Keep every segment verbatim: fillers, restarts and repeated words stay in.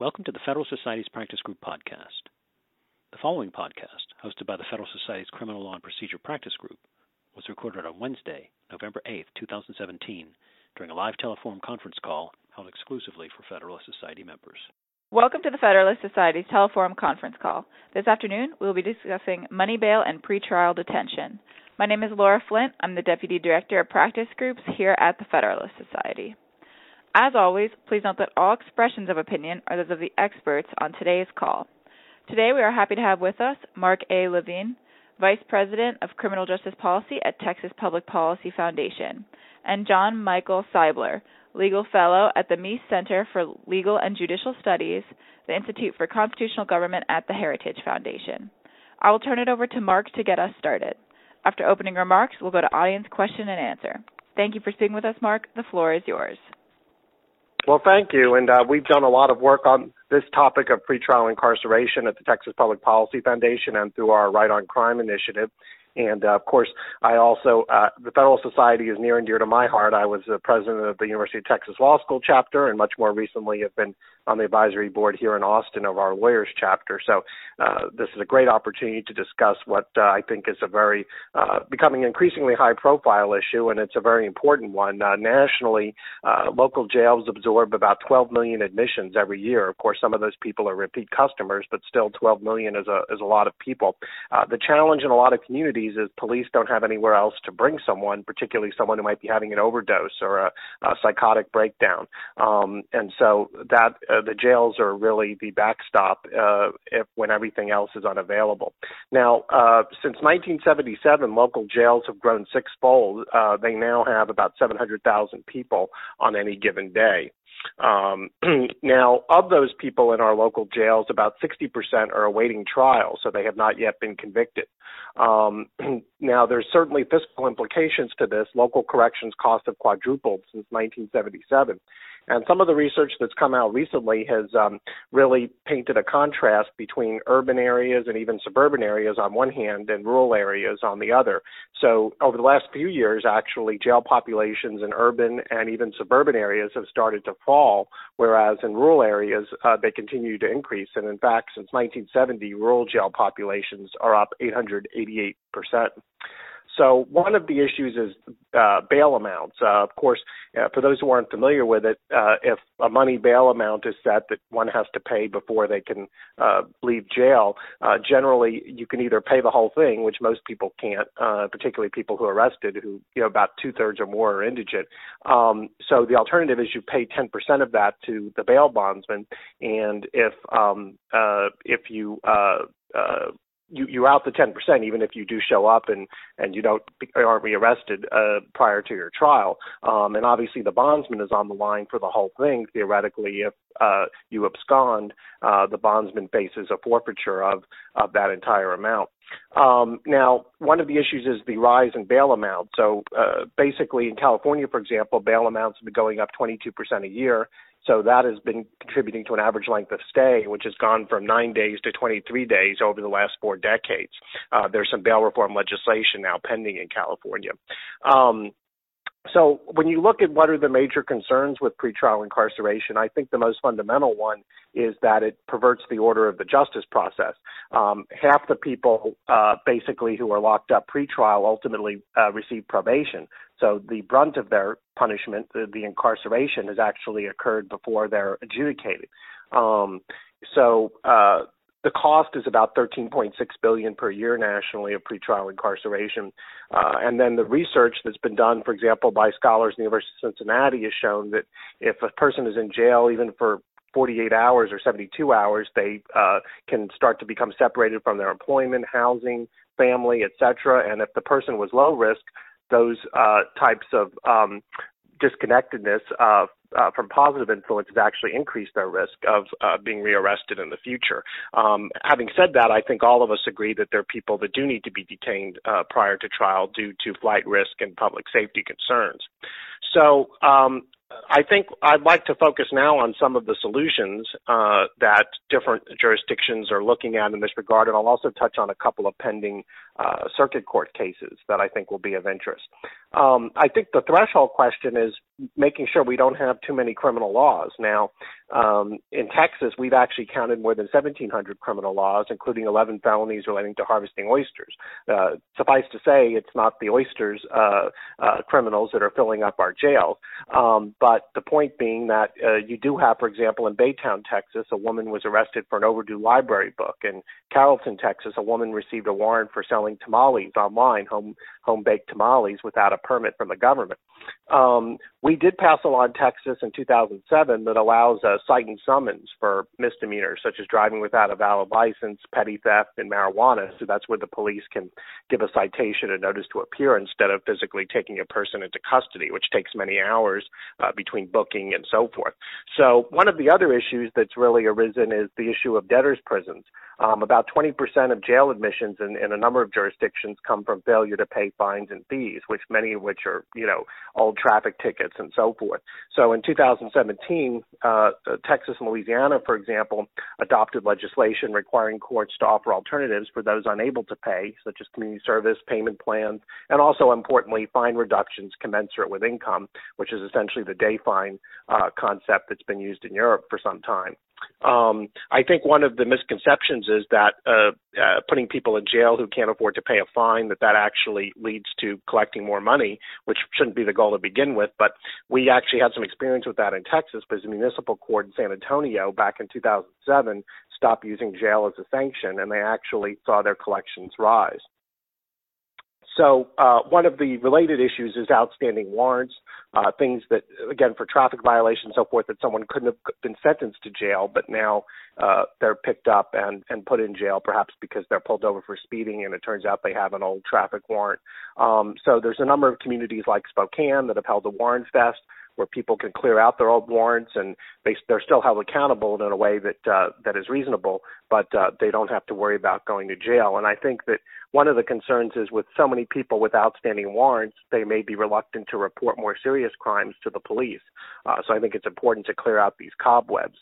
Welcome to the Federal Society's Practice Group podcast. The following podcast, hosted by the Federal Society's Criminal Law and Procedure Practice Group, was recorded on Wednesday, November eighth, twenty seventeen, during a live telephone conference call held exclusively for Federalist Society members. Welcome to the Federalist Society's Teleforum conference call. This afternoon, we will be discussing money bail and pretrial detention. My name is Laura Flint. I'm the Deputy Director of Practice Groups here at the Federalist Society. As always, please note that all expressions of opinion are those of the experts on today's call. Today, we are happy to have with us Mark A. Levine, Vice President of Criminal Justice Policy at Texas Public Policy Foundation, and John Michael Seibler, Legal Fellow at the Meese Center for Legal and Judicial Studies, the Institute for Constitutional Government at the Heritage Foundation. I will turn it over to Mark to get us started. After opening remarks, we'll go to audience question and answer. Thank you for speaking with us, Mark. The floor is yours. Well, thank you. And uh, we've done a lot of work on this topic of pretrial incarceration at the Texas Public Policy Foundation and through our Right on Crime initiative. And, uh, of course, I also, uh, the Federal Society is near and dear to my heart. I was the president of the University of Texas Law School chapter and much more recently have been on the advisory board here in Austin of our lawyers chapter. So uh, this is a great opportunity to discuss what uh, I think is a very, uh, becoming increasingly high-profile issue, and it's a very important one. Uh, nationally, uh, local jails absorb about twelve million admissions every year. Of course, some of those people are repeat customers, but still twelve million is a, is a lot of people. Uh, the challenge in a lot of communities is police don't have anywhere else to bring someone, particularly someone who might be having an overdose or a, a psychotic breakdown. Um, and so that uh, the jails are really the backstop uh, if when everything else is unavailable. Now, uh, since nineteen seventy-seven, local jails have grown sixfold. Uh, they now have about seven hundred thousand people on any given day. Um, now, of those people in our local jails, about sixty percent are awaiting trial, so they have not yet been convicted. Um, now, there's certainly fiscal implications to this. Local corrections costs have quadrupled since nineteen seventy-seven. And some of the research that's come out recently has um, really painted a contrast between urban areas and even suburban areas on one hand and rural areas on the other. So over the last few years, actually, jail populations in urban and even suburban areas have started to fall, whereas in rural areas, uh, they continue to increase. And in fact, since nineteen seventy, rural jail populations are up eight hundred eighty-eight percent. So one of the issues is uh, bail amounts. Uh, of course, uh, for those who aren't familiar with it, uh, if a money bail amount is set that one has to pay before they can uh, leave jail, uh, generally you can either pay the whole thing, which most people can't, uh, particularly people who are arrested, who you know about two-thirds or more are indigent. Um, so the alternative is you pay ten percent of that to the bail bondsman, and if um, uh, if you uh, uh, You, you're out the ten percent, even if you do show up and, and you don't aren't rearrested uh, prior to your trial. Um, and obviously the bondsman is on the line for the whole thing. Theoretically, if uh, you abscond, uh, the bondsman faces a forfeiture of, of that entire amount. Um, now, one of the issues is the rise in bail amount. So uh, basically in California, for example, bail amounts have been going up twenty-two percent a year. So that has been contributing to an average length of stay, which has gone from nine days to twenty-three days over the last four decades. Uh, there's some bail reform legislation now pending in California. Um, So when you look at what are the major concerns with pretrial incarceration, I think the most fundamental one is that it perverts the order of the justice process. Um, half the people uh, basically who are locked up pretrial ultimately uh, receive probation. So the brunt of their punishment, the, the incarceration, has actually occurred before they're adjudicated. Um, so uh, The cost is about thirteen point six billion dollars per year nationally of pretrial incarceration. Uh, and then the research that's been done, for example, by scholars in the University of Cincinnati has shown that if a person is in jail even for forty-eight hours or seventy-two hours, they uh, can start to become separated from their employment, housing, family, et cetera. And if the person was low risk, those uh, types of um, disconnectedness uh, uh, from positive influences actually increase their risk of uh, being rearrested in the future. Um, having said that, I think all of us agree that there are people that do need to be detained uh, prior to trial due to flight risk and public safety concerns. So um, I think I'd like to focus now on some of the solutions uh, that different jurisdictions are looking at in this regard, and I'll also touch on a couple of pending uh, circuit court cases that I think will be of interest. Um, I think the threshold question is making sure we don't have too many criminal laws. Now, um, in Texas, we've actually counted more than seventeen hundred criminal laws, including eleven felonies relating to harvesting oysters. Uh, suffice to say, it's not the oysters uh, uh, criminals that are filling up our jails. Um, but the point being that uh, you do have, for example, in Baytown, Texas, a woman was arrested for an overdue library book. In Carrollton, Texas, a woman received a warrant for selling tamales online, home home baked tamales, without a permit from the government. Um, we did pass a law in Texas in two thousand seven that allows a cite and summons for misdemeanors such as driving without a valid license, petty theft, and marijuana. So that's where the police can give a citation and notice to appear instead of physically taking a person into custody, which takes many hours uh, between booking and so forth. So one of the other issues that's really arisen is the issue of debtors' prisons. Um, about twenty percent of jail admissions in, in a number of jurisdictions come from failure to pay fines and fees, which many of which are, you know, old traffic tickets and so forth. So in two thousand seventeen, uh, Texas and Louisiana, for example, adopted legislation requiring courts to offer alternatives for those unable to pay, such as community service, payment plans, and also, importantly, fine reductions commensurate with income, which is essentially the day fine uh, concept that's been used in Europe for some time. Um, I think one of the misconceptions is that uh, uh, putting people in jail who can't afford to pay a fine, that that actually leads to collecting more money, which shouldn't be the goal to begin with. But we actually had some experience with that in Texas because the municipal court in San Antonio back in two thousand seven stopped using jail as a sanction, and they actually saw their collections rise. So uh, one of the related issues is outstanding warrants, uh, things that, again, for traffic violations and so forth, that someone couldn't have been sentenced to jail, but now uh, they're picked up and, and put in jail, perhaps because they're pulled over for speeding, and it turns out they have an old traffic warrant. Um, so there's a number of communities like Spokane that have held a warrant fest, where people can clear out their old warrants and they, they're still held accountable in a way that uh, that is reasonable, but uh, they don't have to worry about going to jail. And I think that one of the concerns is with so many people with outstanding warrants, they may be reluctant to report more serious crimes to the police. Uh, so I think it's important to clear out these cobwebs.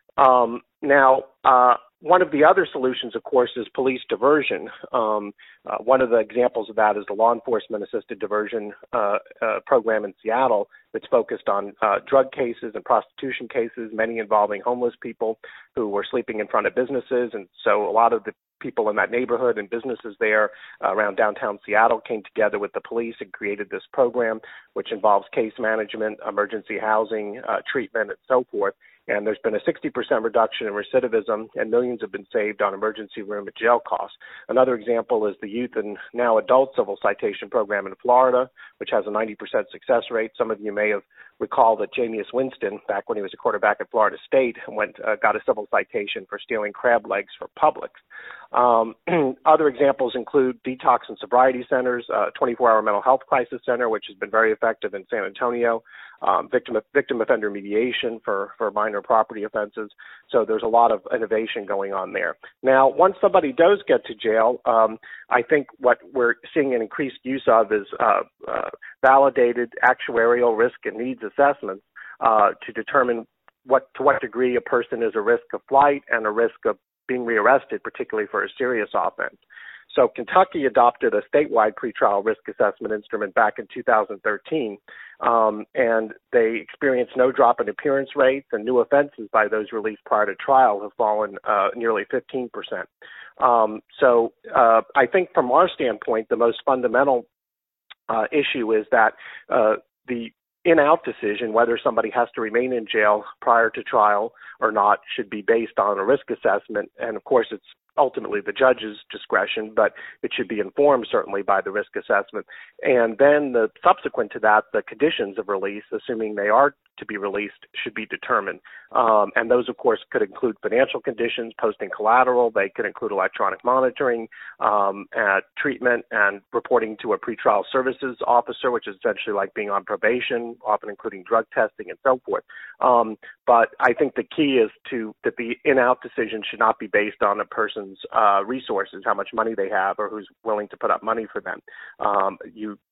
Um, now, uh, one of the other solutions, of course, is police diversion. Um, uh, one of the examples of that is the law enforcement assisted diversion uh, uh, program in Seattle that's focused on uh, drug cases and prostitution cases, many involving homeless people who were sleeping in front of businesses. And so a lot of the people in that neighborhood and businesses there uh, around downtown Seattle came together with the police and created this program, which involves case management, emergency housing, uh, treatment, and so forth. And there's been a sixty percent reduction in recidivism, and millions have been saved on emergency room and jail costs. Another example is the youth and now adult civil citation program in Florida, which has a ninety percent success rate. Some of you may have recalled that Jameis Winston, back when he was a quarterback at Florida State, went uh, got a civil citation for stealing crab legs for Publix. Um, other examples include detox and sobriety centers, uh, twenty-four hour mental health crisis center, which has been very effective in San Antonio, um, victim victim offender mediation for, for minor property offenses. So there's a lot of innovation going on there. Now, once somebody does get to jail, um, I think what we're seeing an increased use of is uh, uh, validated actuarial risk and needs assessments uh, to determine what to what degree a person is a risk of flight and a risk of being rearrested, particularly for a serious offense. So Kentucky adopted a statewide pretrial risk assessment instrument back in two thousand thirteen, um, and they experienced no drop in appearance rates, and new offenses by those released prior to trial have fallen uh, nearly fifteen percent. Um, so uh, I think from our standpoint, the most fundamental uh, issue is that uh, the in-out decision, whether somebody has to remain in jail prior to trial or not, should be based on a risk assessment. And of course, it's ultimately the judge's discretion, but it should be informed certainly by the risk assessment. And then the subsequent to that, the conditions of release, assuming they are to be released, should be determined. Um, and those, of course, could include financial conditions, posting collateral. They could include electronic monitoring, um, uh, treatment, and reporting to a pretrial services officer, which is essentially like being on probation, often including drug testing and so forth. Um, but I think the key is to that the in-out decision should not be based on a person's uh, resources, how much money they have, or who's willing to put up money for them. Um, you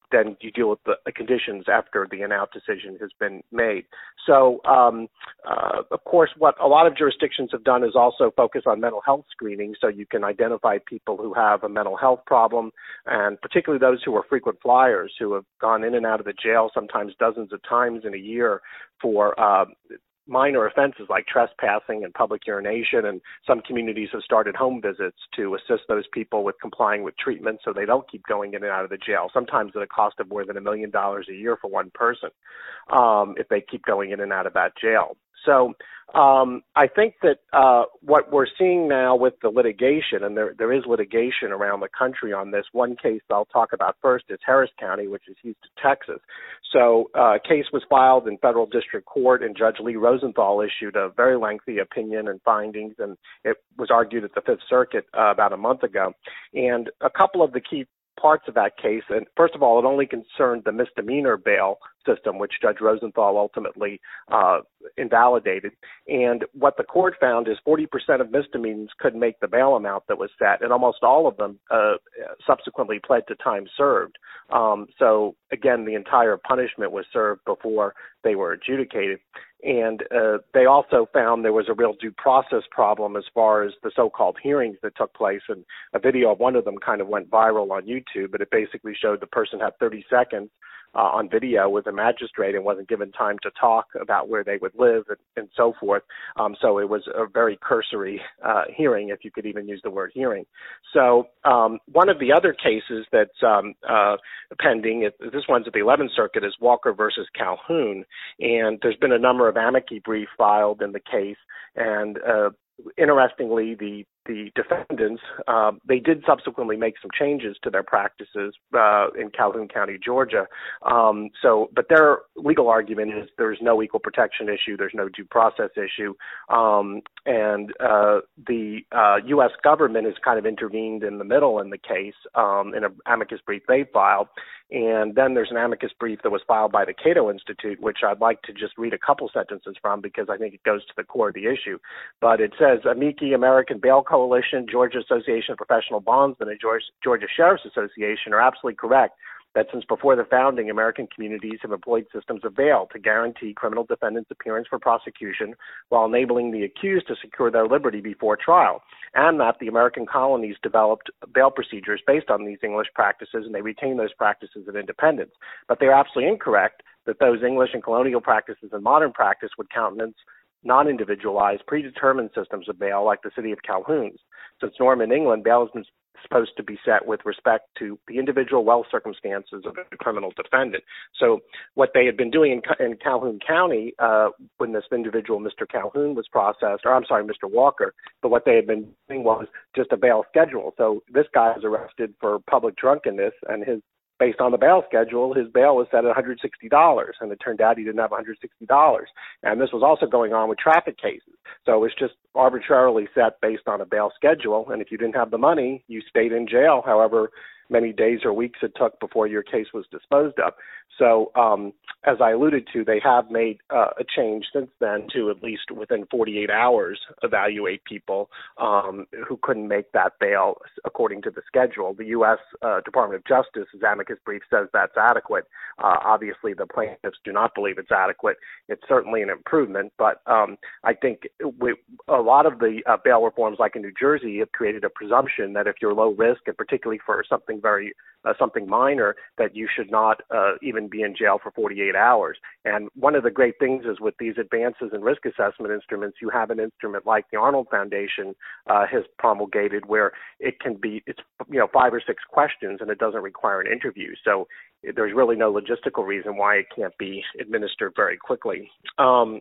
then you deal with the, the conditions after the in-out decision has been made. So, um, uh, of course, what a lot of jurisdictions have done is also focus on mental health screening, so you can identify people who have a mental health problem, and particularly those who are frequent flyers, who have gone in and out of the jail sometimes dozens of times in a year for uh, minor offenses like trespassing and public urination, and some communities have started home visits to assist those people with complying with treatment so they don't keep going in and out of the jail, sometimes at a cost of more than a million dollars a year for one person um, if they keep going in and out of that jail. So um, I think that uh, what we're seeing now with the litigation, and there, there is litigation around the country on this. One case I'll talk about first is Harris County, which is Houston, Texas. So uh, a case was filed in federal district court, and Judge Lee Rosenthal issued a very lengthy opinion and findings, and it was argued at the Fifth Circuit uh, about a month ago. And a couple of the key parts of that case, and first of all, it only concerned the misdemeanor bail system, which Judge Rosenthal ultimately uh, invalidated. And what the court found is forty percent of misdemeanors couldn't make the bail amount that was set, and almost all of them uh, subsequently pled to time served. Um, so again, the entire punishment was served before they were adjudicated. And uh, they also found there was a real due process problem as far as the so-called hearings that took place. And a video of one of them kind of went viral on YouTube, but it basically showed the person had thirty seconds uh, on video with a magistrate and wasn't given time to talk about where they would live and, and so forth. Um, so it was a very cursory uh, hearing, if you could even use the word hearing. So um, one of the other cases that's um, uh, pending, it, this one's at the eleventh Circuit, is Walker versus Calhoun. And there's been a number of amici briefs filed in the case. And uh, interestingly, the the defendants, uh, they did subsequently make some changes to their practices uh, in Calhoun County, Georgia. Um, so, but their legal argument is there's no equal protection issue, there's no due process issue, um, and uh, the uh, U S government has kind of intervened in the middle in the case um, in an amicus brief they filed. And then there's an amicus brief that was filed by the Cato Institute, which I'd like to just read a couple sentences from because I think it goes to the core of the issue. But it says, Amici American Bail Coalition, Georgia Association of Professional Bondsmen, and Georgia Sheriff's Association are absolutely correct that since before the founding, American communities have employed systems of bail to guarantee criminal defendants' appearance for prosecution while enabling the accused to secure their liberty before trial, and that the American colonies developed bail procedures based on these English practices, and they retain those practices of independence. But they're absolutely incorrect that those English and colonial practices and modern practice would countenance non-individualized, predetermined systems of bail like the city of Calhoun's. Since Norman, England, bail has been supposed to be set with respect to the individual wealth circumstances of a criminal defendant. So what they had been doing in, in Calhoun County uh, when this individual, Mister Calhoun, was processed, or I'm sorry, Mister Walker, but what they had been doing was just a bail schedule. So this guy was arrested for public drunkenness, and his based on the bail schedule, his bail was set at one hundred sixty dollars, and it turned out he didn't have one hundred sixty dollars. And this was also going on with traffic cases. So it was just arbitrarily set based on a bail schedule, and if you didn't have the money, you stayed in jail however many days or weeks it took before your case was disposed of. So um, as I alluded to, they have made uh, a change since then to at least within forty-eight hours evaluate people um, who couldn't make that bail according to the schedule. The U S Uh, Department of Justice's amicus brief says that's adequate. Uh, obviously, the plaintiffs do not believe it's adequate. It's certainly an improvement, but um, I think we, a lot of the uh, bail reforms, like in New Jersey, have created a presumption that if you're low risk, and particularly for something very uh, something minor, that you should not uh, even be in jail for forty-eight hours. And one of the great things is with these advances in risk assessment instruments, you have an instrument like the Arnold Foundation uh, has promulgated, where it can be, it's you know five or six questions, and it doesn't require an interview. So there's really no logistical reason why it can't be administered very quickly. Um,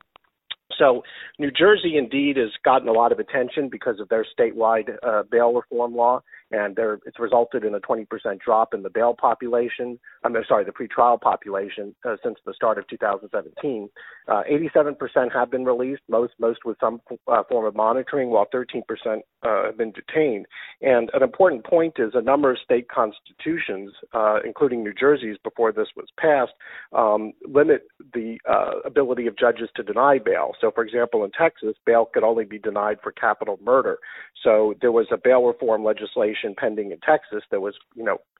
So New Jersey, indeed, has gotten a lot of attention because of their statewide uh, bail reform law, and it's resulted in a twenty percent drop in the bail population, I'm sorry, the pretrial population uh, since the start of two thousand seventeen. Uh, eighty-seven percent have been released, most most with some uh, form of monitoring, while thirteen percent uh, have been detained. And an important point is a number of state constitutions, uh, including New Jersey's before this was passed, um, limit the uh, ability of judges to deny bail. So, for example, in Texas, bail could only be denied for capital murder. So there was a bail reform legislation pending in Texas that was, you know,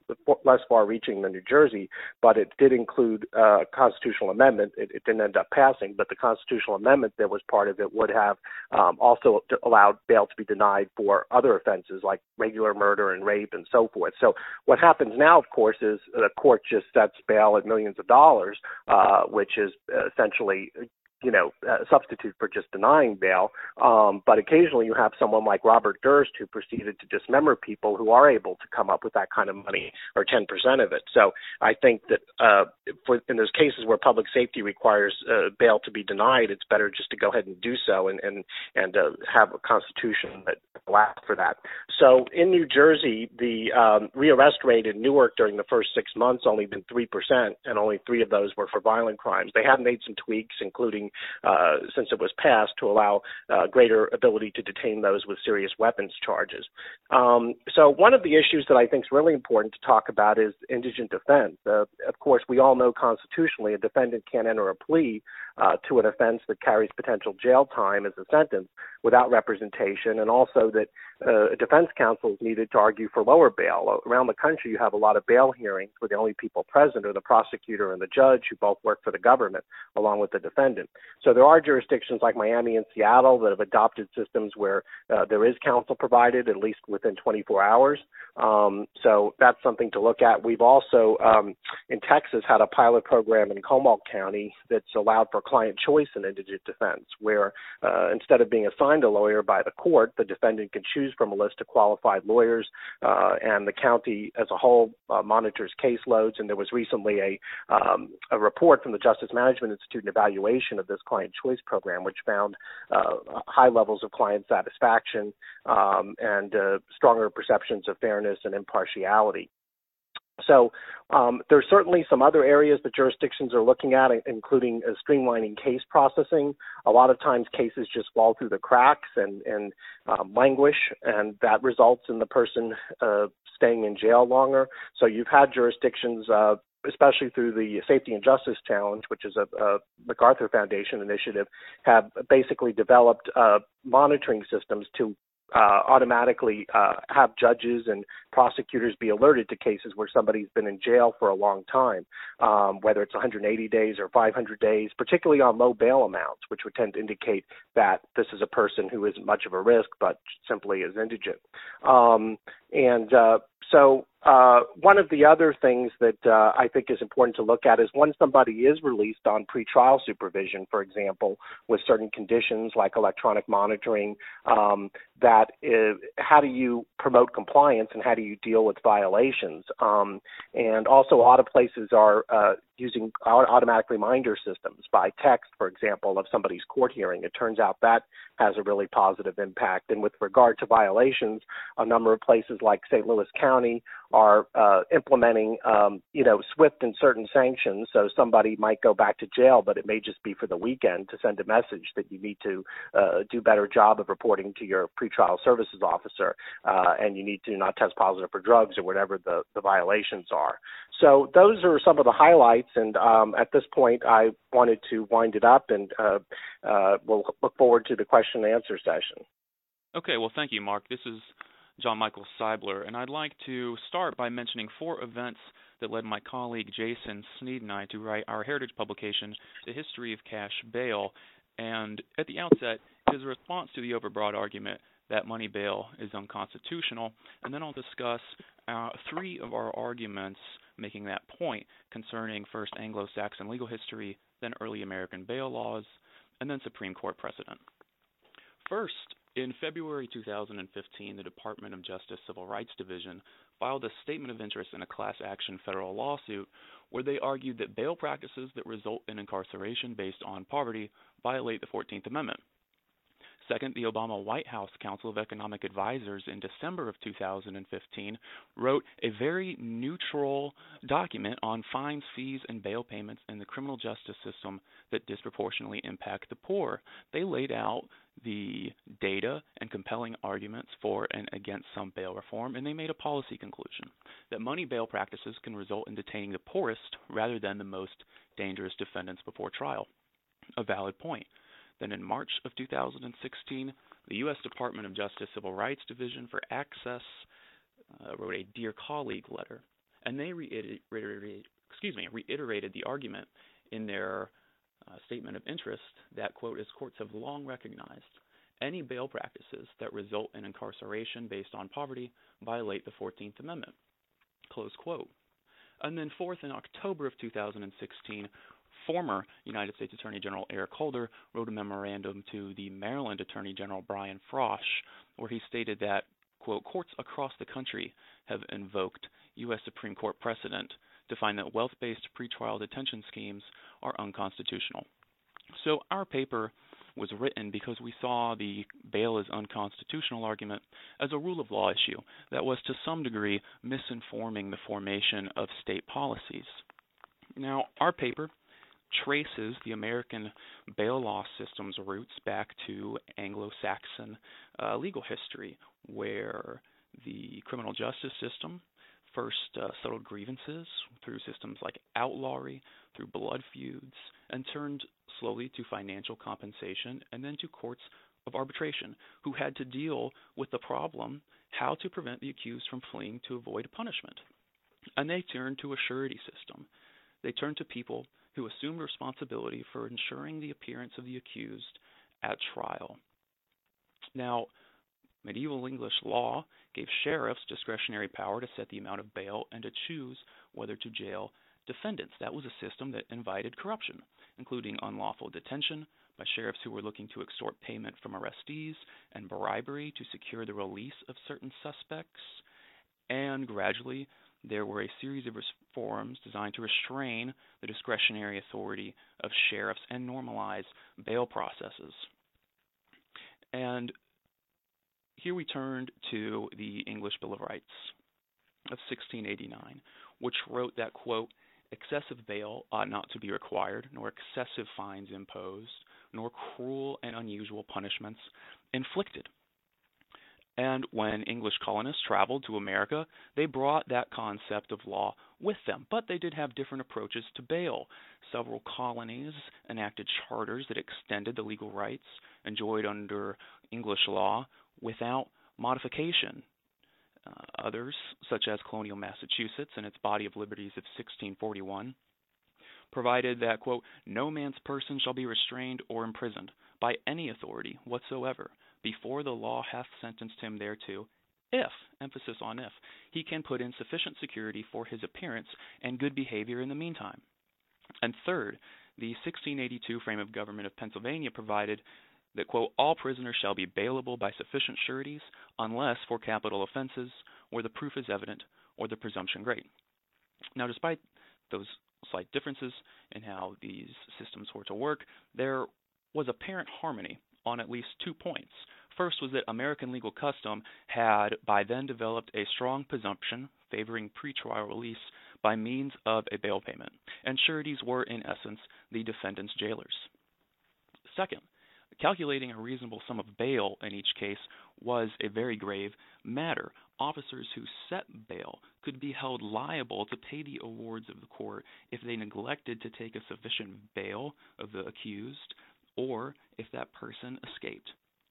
less far-reaching than New Jersey, but it did include uh, a constitutional amendment. It, it didn't end up passing, but the constitutional amendment that was part of it would have um, also allowed bail to be denied for other offenses like regular murder and rape and so forth. So what happens now, of course, is the court just sets bail at millions of dollars, uh, which is essentially you know, a substitute for just denying bail. Um, but occasionally you have someone like Robert Durst who proceeded to dismember people who are able to come up with that kind of money or ten percent of it. So I think that uh, for, in those cases where public safety requires uh, bail to be denied, it's better just to go ahead and do so and, and, and uh, have a constitution that allows for that. So in New Jersey, the um, rearrest rate in Newark during the first six months only been three percent, and only three of those were for violent crimes. They have made some tweaks, including Uh, since it was passed, to allow uh, greater ability to detain those with serious weapons charges. Um, so one of the issues that I think is really important to talk about is indigent defense. Uh, of course, we all know constitutionally a defendant can't enter a plea uh, to an offense that carries potential jail time as a sentence without representation, and also that uh, a defense counsel is needed to argue for lower bail. Around the country, you have a lot of bail hearings where the only people present are the prosecutor and the judge, who both work for the government, along with the defendant. So there are jurisdictions like Miami and Seattle that have adopted systems where uh, there is counsel provided, at least within twenty-four hours. Um, so that's something to look at. We've also, um, in Texas, had a pilot program in Comal County that's allowed for client choice in indigent defense, where uh, instead of being assigned a lawyer by the court, the defendant can choose from a list of qualified lawyers, uh, and the county as a whole uh, monitors caseloads. And there was recently a, um, a report from the Justice Management Institute, an evaluation of this client choice program, which found uh, high levels of client satisfaction um, and uh, stronger perceptions of fairness and impartiality. So um, there's certainly some other areas that jurisdictions are looking at, including uh, streamlining case processing. A lot of times cases just fall through the cracks and, and um, languish, and that results in the person uh, staying in jail longer. So you've had jurisdictions, uh, especially through the Safety and Justice Challenge, which is a, a MacArthur Foundation initiative, have basically developed uh, monitoring systems to Uh, automatically uh, have judges and prosecutors be alerted to cases where somebody's been in jail for a long time, um, whether it's one hundred eighty days or five hundred days, particularly on low bail amounts, which would tend to indicate that this is a person who isn't much of a risk but simply is indigent. Um, and uh, so uh, one of the other things that uh, I think is important to look at is when somebody is released on pretrial supervision, for example, with certain conditions like electronic monitoring, um, that is, how do you promote compliance and how do you deal with violations? Um, and also a lot of places are uh, using automatic reminder systems by text, for example, of somebody's court hearing. It turns out that has a really positive impact. And with regard to violations, a number of places like Saint Louis County are uh, implementing, um, you know, swift and certain sanctions. So somebody might go back to jail, but it may just be for the weekend to send a message that you need to uh, do a better job of reporting to your pretrial services officer, uh, and you need to not test positive for drugs or whatever the, the violations are. So those are some of the highlights, and um, at this point I wanted to wind it up, and uh, uh, we'll look forward to the question and answer session. Okay, well, thank you, Mark. This is John Michael Seibler, and I'd like to start by mentioning four events that led my colleague Jason Sneed and I to write our heritage publication, The History of Cash Bail. And at the outset, it is a response to the overbroad argument that money bail is unconstitutional, and then I'll discuss uh, three of our arguments making that point concerning first Anglo-Saxon legal history, then early American bail laws, and then Supreme Court precedent. First, in February two thousand fifteen, the Department of Justice Civil Rights Division filed a statement of interest in a class action federal lawsuit where they argued that bail practices that result in incarceration based on poverty violate the fourteenth Amendment. Second, the Obama White House Council of Economic Advisors in December of two thousand fifteen wrote a very neutral document on fines, fees, and bail payments in the criminal justice system that disproportionately impact the poor. They laid out the data and compelling arguments for and against some bail reform, and they made a policy conclusion that money bail practices can result in detaining the poorest rather than the most dangerous defendants before trial. A valid point. Then in March of two thousand sixteen, the U S Department of Justice Civil Rights Division for Access uh, wrote a Dear Colleague letter. and they reiterated, excuse me, reiterated the argument in their uh, statement of interest that, quote, as courts have long recognized, any bail practices that result in incarceration based on poverty violate the fourteenth Amendment, close quote. And then fourth, in October of two thousand sixteen, former United States Attorney General Eric Holder wrote a memorandum to the Maryland Attorney General Brian Frosh, where he stated that, quote, courts across the country have invoked U S Supreme Court precedent to find that wealth-based pretrial detention schemes are unconstitutional. So our paper was written because we saw the bail is unconstitutional argument as a rule of law issue that was to some degree misinforming the formation of state policies. Now, our paper traces the American bail law system's roots back to Anglo-Saxon uh, legal history, where the criminal justice system first uh, settled grievances through systems like outlawry, through blood feuds, and turned slowly to financial compensation and then to courts of arbitration, who had to deal with the problem how to prevent the accused from fleeing to avoid punishment. And they turned to a surety system. They turned to people who assumed responsibility for ensuring the appearance of the accused at trial. Now, medieval English law gave sheriffs discretionary power to set the amount of bail and to choose whether to jail defendants. That was a system that invited corruption, including unlawful detention by sheriffs who were looking to extort payment from arrestees and bribery to secure the release of certain suspects. And gradually, there were a series of reforms designed to restrain the discretionary authority of sheriffs and normalize bail processes. And here we turned to the English Bill of Rights of sixteen eighty-nine, which wrote that, quote, excessive bail ought not to be required, nor excessive fines imposed, nor cruel and unusual punishments inflicted. And when English colonists traveled to America, they brought that concept of law with them, but they did have different approaches to bail. Several colonies enacted charters that extended the legal rights enjoyed under English law without modification. Uh, others, such as colonial Massachusetts and its Body of Liberties of sixteen forty-one, provided that, quote, no man's person shall be restrained or imprisoned by any authority whatsoever before the law hath sentenced him thereto, if, emphasis on if, he can put in sufficient security for his appearance and good behavior in the meantime. And third, the sixteen eighty-two frame of government of Pennsylvania provided that, quote, all prisoners shall be bailable by sufficient sureties unless for capital offenses where the proof is evident or the presumption great. Now, despite those slight differences in how these systems were to work, there was apparent harmony on at least two points. First was that American legal custom had by then developed a strong presumption favoring pretrial release by means of a bail payment, and sureties were, in essence, the defendant's jailers. Second, calculating a reasonable sum of bail in each case was a very grave matter. Officers who set bail could be held liable to pay the awards of the court if they neglected to take a sufficient bail of the accused or if that person escaped.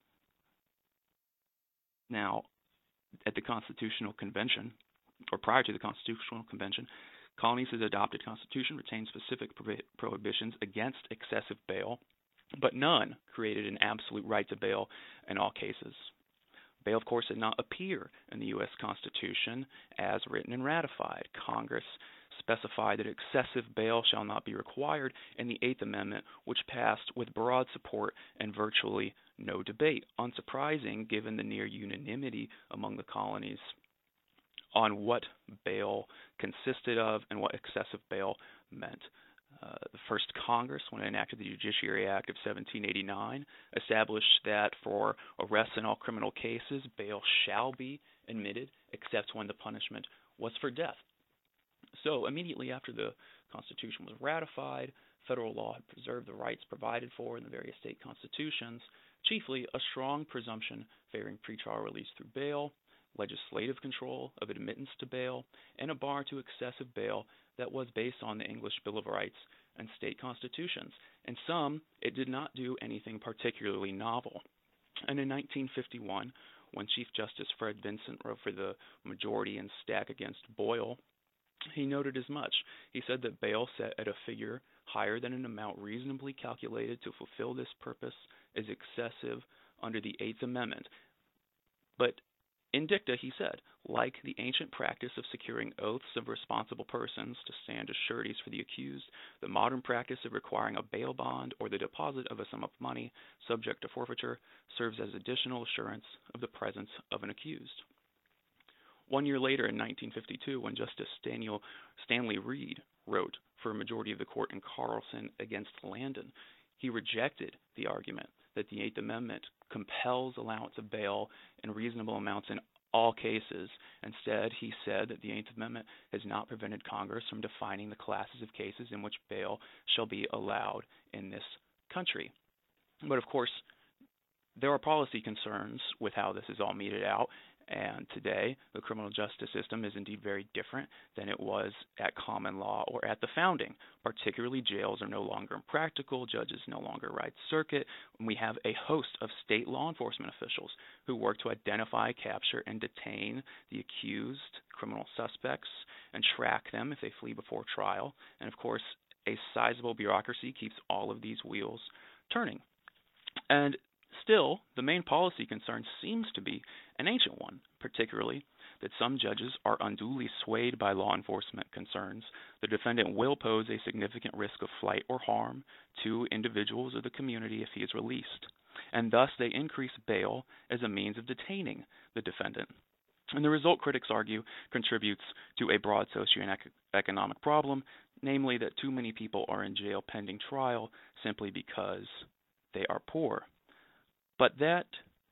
Now, at the Constitutional Convention, or prior to the Constitutional Convention, colonies that adopted Constitution retained specific prohibitions against excessive bail, but none created an absolute right to bail in all cases. Bail, of course, did not appear in the U S Constitution as written and ratified. Congress specified that excessive bail shall not be required in the Eighth Amendment, which passed with broad support and virtually no debate. Unsurprising, given the near unanimity among the colonies on what bail consisted of and what excessive bail meant. Uh, the first Congress, when it enacted the Judiciary Act of seventeen eighty-nine, established that for arrests in all criminal cases, bail shall be admitted except when the punishment was for death. So immediately after the Constitution was ratified, federal law had preserved the rights provided for in the various state constitutions, chiefly a strong presumption favoring pretrial release through bail, legislative control of admittance to bail, and a bar to excessive bail that was based on the English Bill of Rights and state constitutions. In some, it did not do anything particularly novel. And in nineteen fifty-one, when Chief Justice Fred Vinson wrote for the majority in Stack against Boyle, He noted as much. He said that bail set at a figure higher than an amount reasonably calculated to fulfill this purpose is excessive under the Eighth Amendment. But in dicta, he said, like the ancient practice of securing oaths of responsible persons to stand as sureties for the accused, the modern practice of requiring a bail bond or the deposit of a sum of money subject to forfeiture serves as additional assurance of the presence of an accused. One year later, in nineteen fifty-two, when Justice Daniel Stanley Reed wrote for a majority of the court in Carlson against Landon, he rejected the argument that the Eighth Amendment compels allowance of bail in reasonable amounts in all cases. Instead, he said that the Eighth Amendment has not prevented Congress from defining the classes of cases in which bail shall be allowed in this country. But of course, there are policy concerns with how this is all meted out, and today the criminal justice system is indeed very different than it was at common law or at the founding. Particularly, jails are no longer impractical, judges no longer ride circuit, and we have a host of state law enforcement officials who work to identify, capture, and detain the accused criminal suspects and track them if they flee before trial. And of course, a sizable bureaucracy keeps all of these wheels turning. And still, the main policy concern seems to be an ancient one, particularly that some judges are unduly swayed by law enforcement concerns. The defendant will pose a significant risk of flight or harm to individuals or the community if he is released, and thus they increase bail as a means of detaining the defendant. And the result, critics argue, contributes to a broad socioeconomic problem, namely that too many people are in jail pending trial simply because they are poor. But that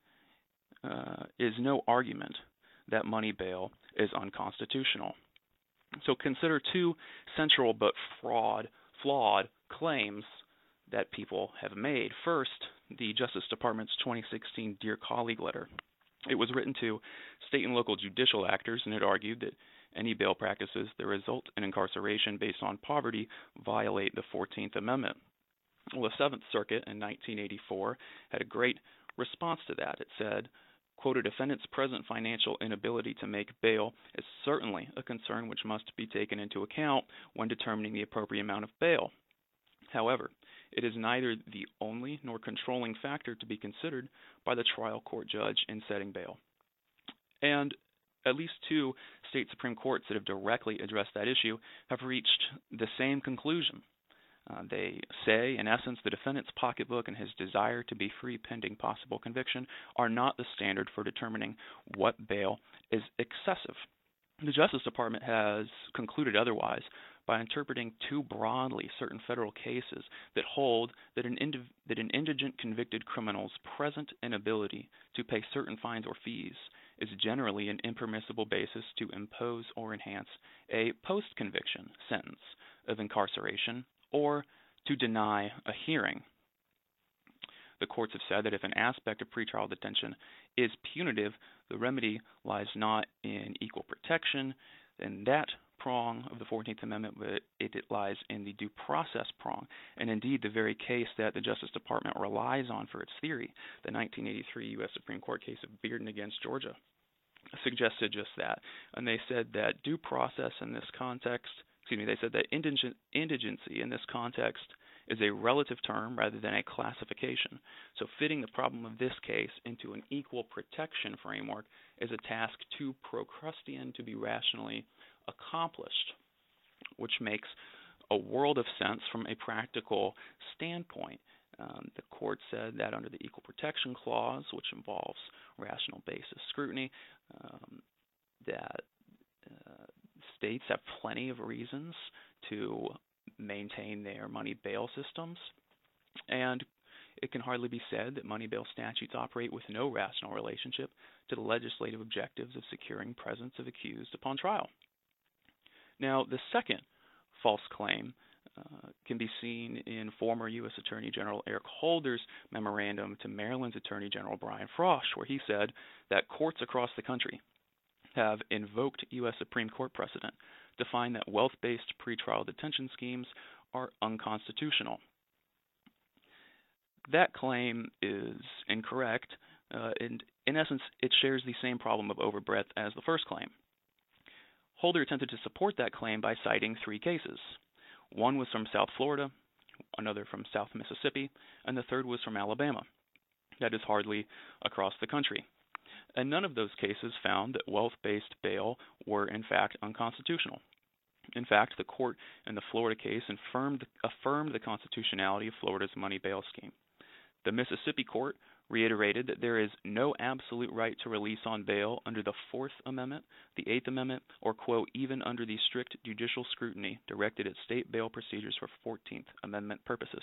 uh, is no argument that money bail is unconstitutional. So consider two central but fraud, flawed claims that people have made. First, the Justice Department's twenty sixteen Dear Colleague letter. It was written to state and local judicial actors, and it argued that any bail practices that result in incarceration based on poverty violate the fourteenth Amendment. Well, the Seventh Circuit in nineteen eighty-four had a great response to that. It said, quote, a defendant's present financial inability to make bail is certainly a concern which must be taken into account when determining the appropriate amount of bail. However, it is neither the only nor controlling factor to be considered by the trial court judge in setting bail. And at least two state Supreme Courts that have directly addressed that issue have reached the same conclusion. Uh, they say, in essence, the defendant's pocketbook and his desire to be free pending possible conviction are not the standard for determining what bail is excessive. The Justice Department has concluded otherwise by interpreting too broadly certain federal cases that hold that an, indiv- that an indigent convicted criminal's present inability to pay certain fines or fees is generally an impermissible basis to impose or enhance a post-conviction sentence of incarceration or to deny a hearing. The courts have said that if an aspect of pretrial detention is punitive, the remedy lies not in equal protection in that prong of the fourteenth Amendment, but it, it lies in the due process prong. And indeed, the very case that the Justice Department relies on for its theory, the nineteen eighty-three U S Supreme Court case of Bearden against Georgia, suggested just that. And they said that due process in this context Excuse me, they said that indigent, indigency in this context is a relative term rather than a classification. So fitting the problem of this case into an equal protection framework is a task too Procrustean to be rationally accomplished, which makes a world of sense from a practical standpoint. Um, the court said that under the Equal Protection Clause, which involves rational basis scrutiny, um, that uh, states have plenty of reasons to maintain their money bail systems, and it can hardly be said that money bail statutes operate with no rational relationship to the legislative objectives of securing presence of accused upon trial. Now, the second false claim uh, can be seen in former U S Attorney General Eric Holder's memorandum to Maryland's Attorney General Brian Frosh, where he said that courts across the country have invoked U S Supreme Court precedent to find that wealth-based pretrial detention schemes are unconstitutional. That claim is incorrect, uh, and in essence, it shares the same problem of overbreadth as the first claim. Holder attempted to support that claim by citing three cases. One was from South Florida, another from South Mississippi, and the third was from Alabama. That is hardly across the country. And none of those cases found that wealth-based bail were in fact unconstitutional. In fact, the court in the Florida case affirmed, affirmed the constitutionality of Florida's money bail scheme. The Mississippi court reiterated that there is no absolute right to release on bail under the Fourth Amendment, the Eighth Amendment, or, quote, even under the strict judicial scrutiny directed at state bail procedures for Fourteenth Amendment purposes.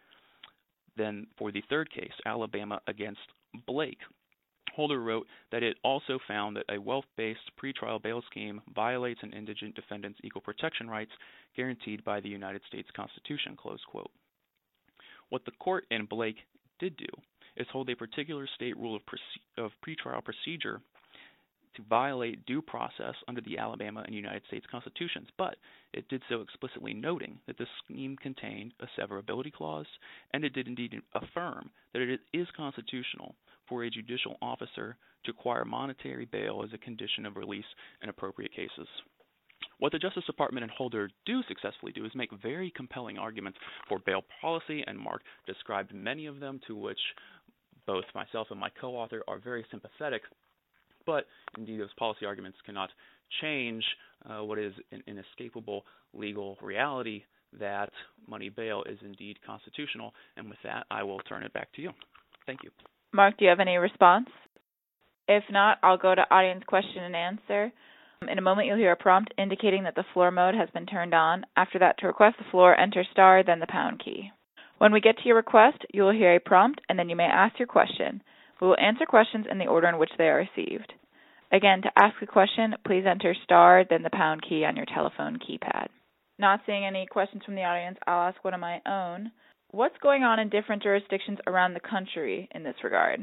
Then, for the third case, Alabama against Blake, Holder wrote that it also found that a wealth-based pretrial bail scheme violates an indigent defendant's equal protection rights guaranteed by the United States Constitution, close quote. What the court in Blake did do is hold a particular state rule of, proce- of pretrial procedure to violate due process under the Alabama and United States Constitutions, but it did so explicitly noting that the scheme contained a severability clause, and it did indeed affirm that it is constitutional for a judicial officer to acquire monetary bail as a condition of release in appropriate cases. What the Justice Department and Holder do successfully do is make very compelling arguments for bail policy, and Mark described many of them, to which both myself and my co-author are very sympathetic. But indeed, those policy arguments cannot change uh, what is an inescapable legal reality that money bail is indeed constitutional. And with that, I will turn it back to you. Thank you. Mark, do you have any response? If not, I'll go to audience question and answer. In a moment, you'll hear a prompt indicating that the floor mode has been turned on. After that, to request the floor, enter star, then the pound key. When we get to your request, you will hear a prompt, and then you may ask your question. We will answer questions in the order in which they are received. Again, to ask a question, please enter star, then the pound key on your telephone keypad. Not seeing any questions from the audience, I'll ask one of my own. What's going on in different jurisdictions around the country in this regard?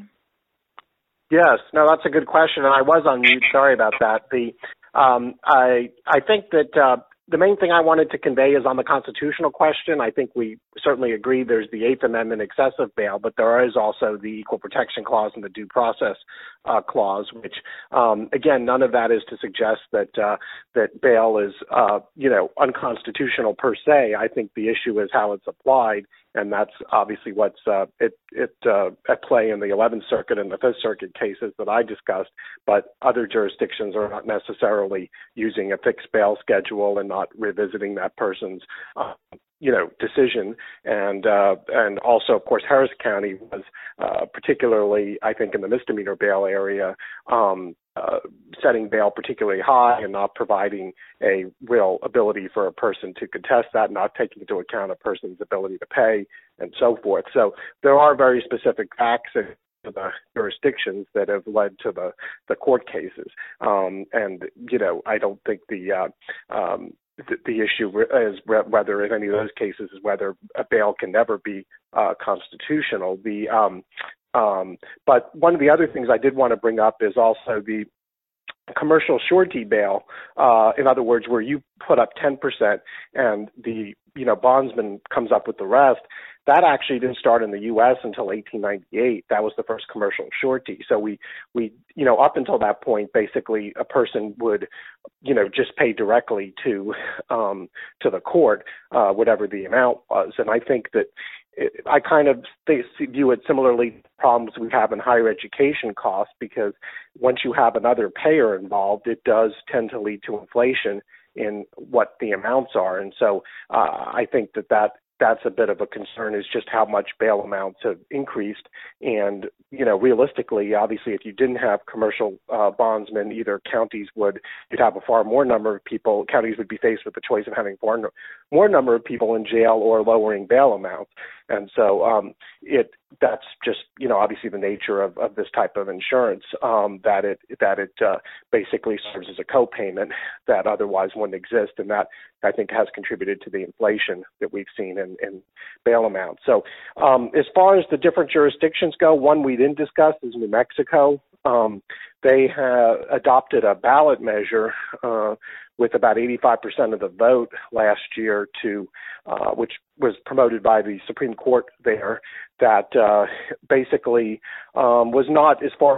Yes, no, that's a good question, and I was on mute. Sorry about that. The um, I I think that uh, the main thing I wanted to convey is on the constitutional question. I think we certainly agree there's the Eighth Amendment excessive bail, but there is also the Equal Protection Clause and the Due Process uh, Clause, which, um, again, none of that is to suggest that uh, that bail is, uh, you know, unconstitutional per se. I think the issue is how it's applied, and that's obviously what's uh, it, it, uh, at play in the eleventh Circuit and the fifth Circuit cases that I discussed, but other jurisdictions are not necessarily using a fixed bail schedule and not revisiting that person's uh, you know, decision. And uh, and also, of course, Harris County was uh, particularly, I think, in the misdemeanor bail area, um, uh, setting bail particularly high and not providing a real ability for a person to contest that, not taking into account a person's ability to pay and so forth. So there are very specific facts in the jurisdictions that have led to the, the court cases. Um, and, you know, I don't think the uh, um, the, the issue is whether in any of those cases is whether a bail can never be uh, constitutional. The um, um, but one of the other things I did want to bring up is also the commercial surety bail. Uh, in other words, where you put up ten percent and the you know bondsman comes up with the rest. That actually didn't start in the U S until eighteen ninety-eight. That was the first commercial surety. So we, we, you know, up until that point, basically a person would, you know, just pay directly to, um, to the court, uh, whatever the amount was. And I think that it, I kind of view it similarly to problems we have in higher education costs, because once you have another payer involved, it does tend to lead to inflation in what the amounts are. And so uh, I think that that that's a bit of a concern, is just how much bail amounts have increased. And, you know, realistically, obviously, if you didn't have commercial uh, bondsmen, either counties would, you'd have a far more number of people, counties would be faced with the choice of having far more number of people in jail or lowering bail amounts. And so um, it that's just, you know, obviously the nature of, of this type of insurance, um, that it that it uh, basically serves as a co-payment that otherwise wouldn't exist. And that, I think, has contributed to the inflation that we've seen in, in bail amounts. So um, as far as the different jurisdictions go, one we didn't discuss is New Mexico. Um, they have adopted a ballot measure uh, with about eighty-five percent of the vote last year to, uh, which was promoted by the Supreme Court there, that uh, basically um, was not, as far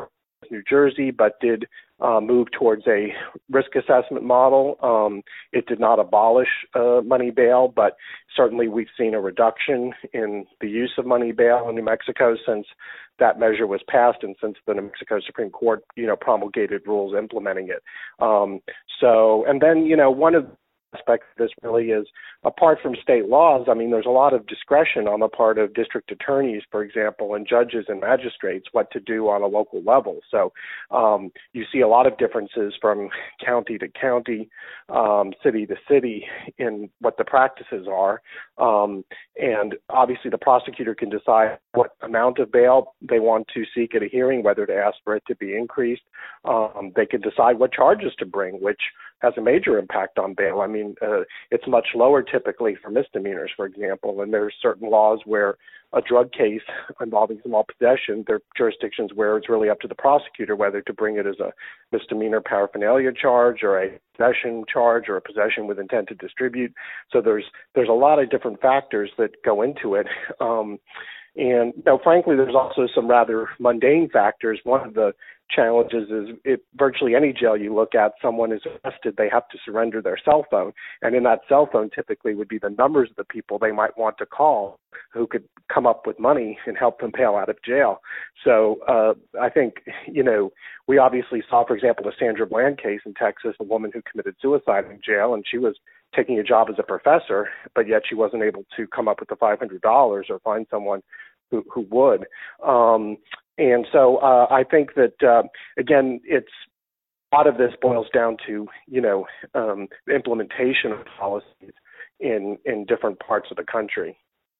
New Jersey, but did uh, move towards a risk assessment model. Um, it did not abolish uh, money bail, but certainly we've seen a reduction in the use of money bail in New Mexico since that measure was passed and since the New Mexico Supreme Court, you know, promulgated rules implementing it. Um, so, and then, you know, one of aspect of this really is, apart from state laws, I mean, there's a lot of discretion on the part of district attorneys, for example, and judges and magistrates what to do on a local level. So um, you see a lot of differences from county to county, um, city to city in what the practices are. Um, and obviously the prosecutor can decide what amount of bail they want to seek at a hearing, whether to ask for it to be increased. Um, they can decide what charges to bring, which has a major impact on bail. I mean, uh, it's much lower typically for misdemeanors, for example, and there's certain laws where a drug case involving small possession, there are jurisdictions where it's really up to the prosecutor whether to bring it as a misdemeanor paraphernalia charge or a possession charge or a possession with intent to distribute. So there's there's a lot of different factors that go into it. Um, and you know, frankly, there's also some rather mundane factors. One of the challenges is it, virtually any jail you look at, someone is arrested, they have to surrender their cell phone. And in that cell phone typically would be the numbers of the people they might want to call who could come up with money and help them bail out of jail. So uh, I think, you know, we obviously saw, for example, the Sandra Bland case in Texas, a woman who committed suicide in jail, and she was taking a job as a professor, but yet she wasn't able to come up with the five hundred dollars or find someone who, who would. Um, and so uh, I think that, uh, again, it's a lot of this boils down to, you know, um, the implementation of policies in, in different parts of the country.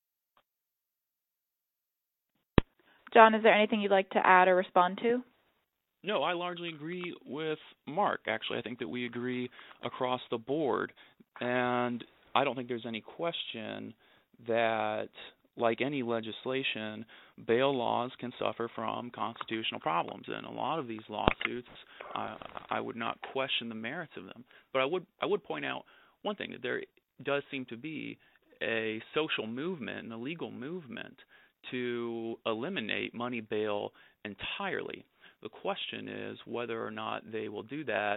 John, is there anything you'd like to add or respond to? No, I largely agree with Mark. Actually, I think that we agree across the board. And I don't think there's any question that, like any legislation, bail laws can suffer from constitutional problems. And a lot of these lawsuits, uh, I would not question the merits of them. But I would I would point out one thing, that there does seem to be a social movement and a legal movement to eliminate money bail entirely. The question is whether or not they will do that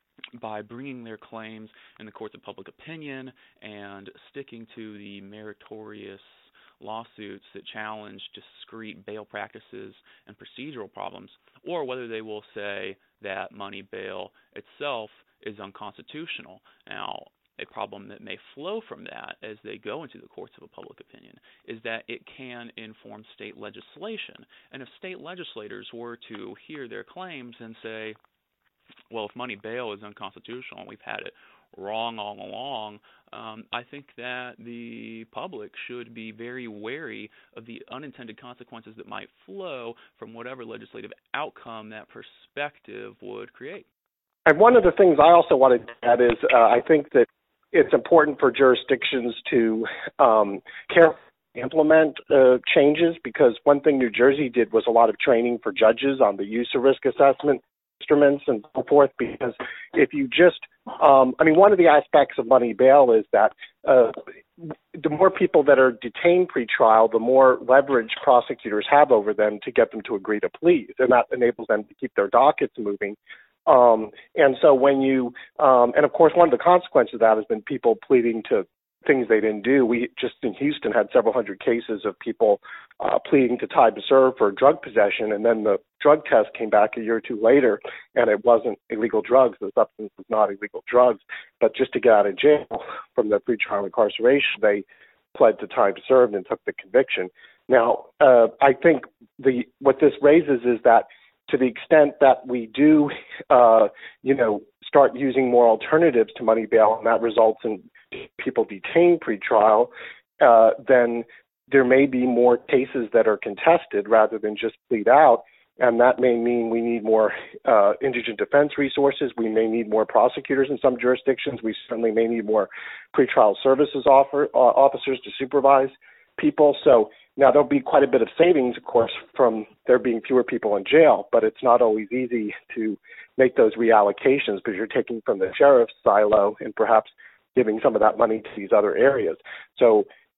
by bringing their claims in the courts of public opinion and sticking to the meritorious lawsuits that challenge discrete bail practices and procedural problems, or whether they will say that money bail itself is unconstitutional. Now, a problem that may flow from that as they go into the courts of a public opinion is that it can inform state legislation. And if state legislators were to hear their claims and say, well, if money bail is unconstitutional and we've had it wrong all along, um, I think that the public should be very wary of the unintended consequences that might flow from whatever legislative outcome that perspective would create. And one of the things I also wanted to add is uh, I think that it's important for jurisdictions to um, carefully implement uh, changes, because one thing New Jersey did was a lot of training for judges on the use of risk assessment instruments and so forth, because if you just, um, I mean, one of the aspects of money bail is that uh, the more people that are detained pretrial, the more leverage prosecutors have over them to get them to agree to pleas, and that enables them to keep their dockets moving. Um, and so when you, um, and of course, one of the consequences of that has been people pleading to things they didn't do. We just in Houston had several hundred cases of people uh, pleading to time to serve for drug possession, and then the drug test came back a year or two later, and it wasn't illegal drugs. The substance was not illegal drugs, but just to get out of jail from their pretrial incarceration, they pled to time to serve and took the conviction. Now, uh, I think the what this raises is that to the extent that we do, uh, you know, start using more alternatives to money bail, and that results in people detained pretrial, uh, then there may be more cases that are contested rather than just plead out, and that may mean we need more uh, indigent defense resources. We may need more prosecutors in some jurisdictions. We certainly may need more pretrial services offer, uh, officers to supervise people. So now there'll be quite a bit of savings, of course, from there being fewer people in jail, but it's not always easy to make those reallocations because you're taking from the sheriff's silo and perhaps giving some of that money to these other areas. So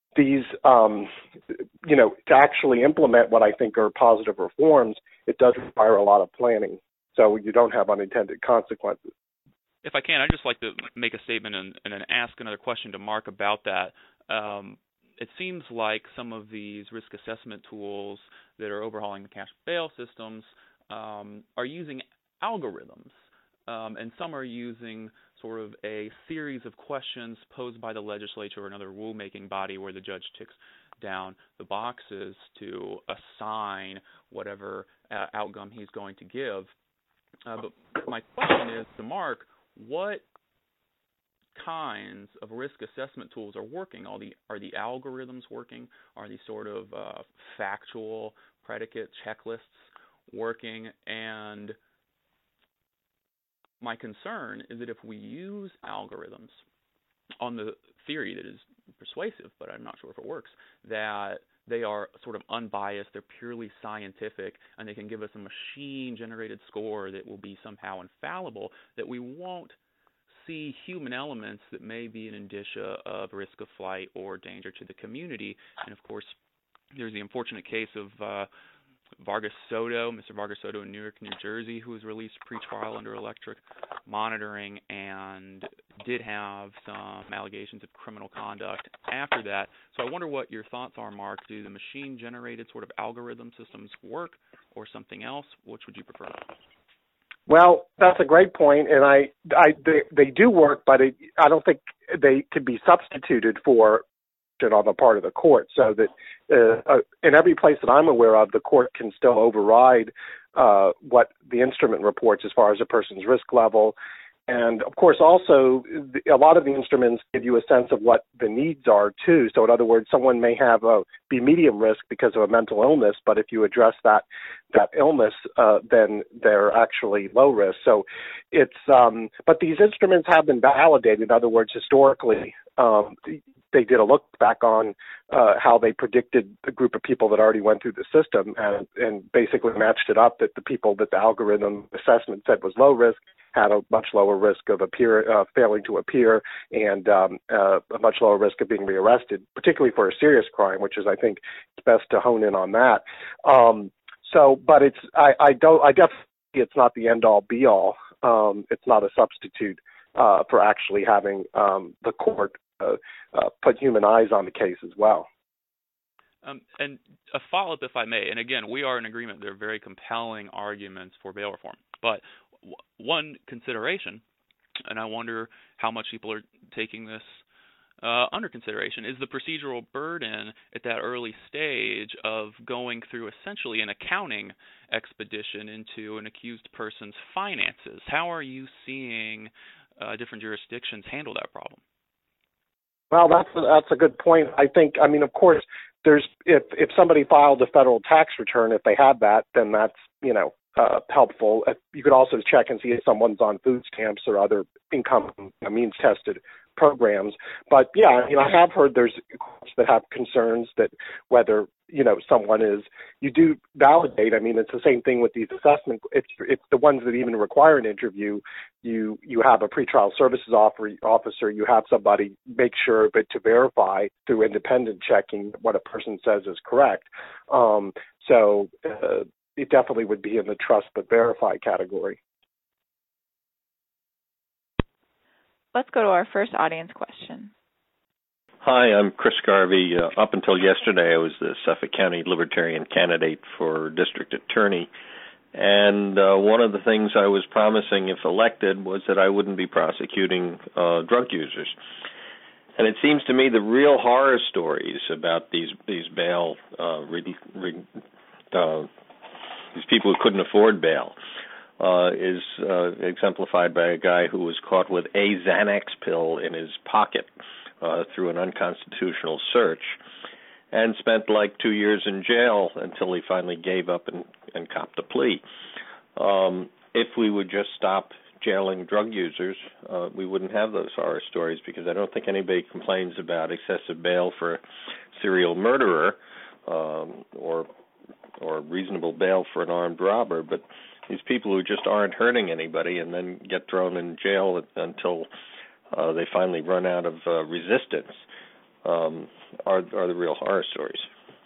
these, um, you know, to actually implement what I think are positive reforms, it does require a lot of planning, so you don't have unintended consequences. If I can, I'd just like to make a statement and, and then ask another question to Mark about that. Um, it seems like some of these risk assessment tools that are overhauling the cash bail systems um, are using algorithms, um, and some are using sort of a series of questions posed by the legislature or another rulemaking body where the judge ticks down the boxes to assign whatever uh, outcome he's going to give. Uh, but my question is to Mark, what kinds of risk assessment tools are working? Are the, are the algorithms working? Are these sort of uh, factual predicate checklists working? And my concern is that if we use algorithms on the theory that is persuasive, but I'm not sure if it works, that they are sort of unbiased, they're purely scientific, and they can give us a machine-generated score that will be somehow infallible, that we won't see human elements that may be an indicia of risk of flight or danger to the community. And, of course, there's the unfortunate case of uh, Vargas Soto, Mister Vargas Soto in Newark, New Jersey, who was released pre-trial under electric monitoring and did have some allegations of criminal conduct after that. So I wonder what your thoughts are, Mark. Do the machine-generated sort of algorithm systems work or something else? Which would you prefer? Well, that's a great point, and I, I, they, they do work, but it, I don't think they can be substituted for on the part of the court. So that uh, uh, in every place that I'm aware of, the court can still override uh, what the instrument reports as far as a person's risk level. And, of course, also, the, a lot of the instruments give you a sense of what the needs are, too. So, in other words, someone may have a, be medium risk because of a mental illness, but if you address that that illness, uh, then they're actually low risk. So it's um, – but these instruments have been validated. In other words, historically, um, they did a look back on uh, how they predicted a group of people that already went through the system and, and basically matched it up that the people that the algorithm assessment said was low risk had a much lower risk of appear, uh, failing to appear and um, uh, a much lower risk of being rearrested, particularly for a serious crime, which is, I think, it's best to hone in on that. Um, so, but it's, I, I don't, I definitely, it's not the end all be all. Um, it's not a substitute uh, for actually having um, the court uh, uh, put human eyes on the case as well. Um, and a follow-up, if I may, and again, we are in agreement. There are very compelling arguments for bail reform. But w- one consideration, and I wonder how much people are taking this uh, under consideration, is the procedural burden at that early stage of going through essentially an accounting expedition into an accused person's finances. How are you seeing uh, different jurisdictions handle that problem? Well, that's a, that's a good point. I think, I mean, of course, there's if if somebody filed a federal tax return, if they had that, then that's, you know, uh, helpful. You could also check and see if someone's on food stamps or other income means tested programs. But yeah, I mean, I have heard there's courts that have concerns that whether, you know, someone is, you do validate. I mean, it's the same thing with these assessment. If it's the ones that even require an interview, you you have a pretrial services officer, you have somebody make sure, but to verify through independent checking what a person says is correct. Um, so uh, it definitely would be in the trust but verify category. Let's go to our first audience question. Hi, I'm Chris Garvey. Uh, up until yesterday, I was the Suffolk County Libertarian candidate for district attorney. And uh, one of the things I was promising if elected was that I wouldn't be prosecuting uh, drug users. And it seems to me the real horror stories about these these bail, uh, re, re, uh, these people who couldn't afford bail, uh, is uh, exemplified by a guy who was caught with a Xanax pill in his pocket uh, through an unconstitutional search, and spent like two years in jail until he finally gave up and, and copped a plea. Um, if we would just stop jailing drug users, uh, we wouldn't have those horror stories, because I don't think anybody complains about excessive bail for a serial murderer um, or or reasonable bail for an armed robber, but these people who just aren't hurting anybody and then get thrown in jail until uh, they finally run out of uh, resistance. um, are are the real horror stories.